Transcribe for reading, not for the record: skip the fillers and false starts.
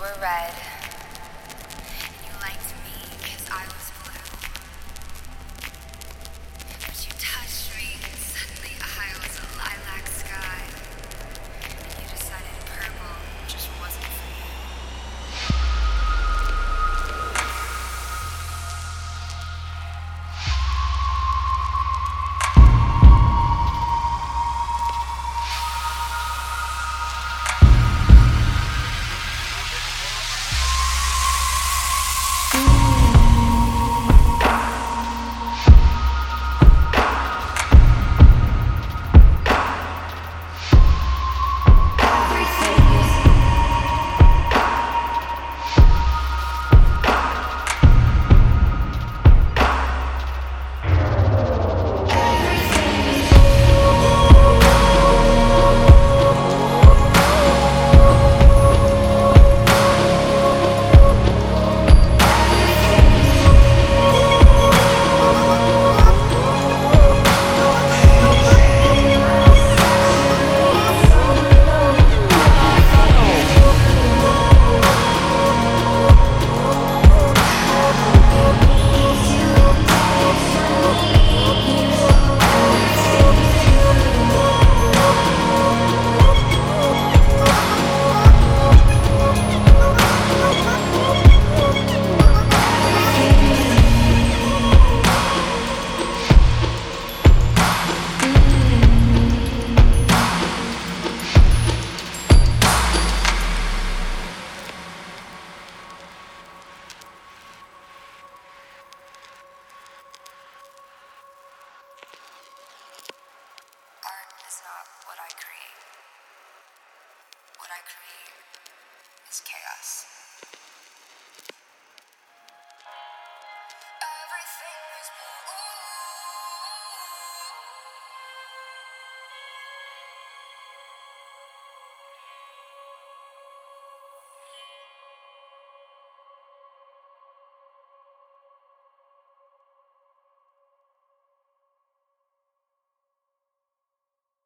were red, and you liked me because I was blue. But you touched me, and suddenly I was a lilac sky. And you decided purple just wasn't for you. Art is not what I create. What I create is chaos.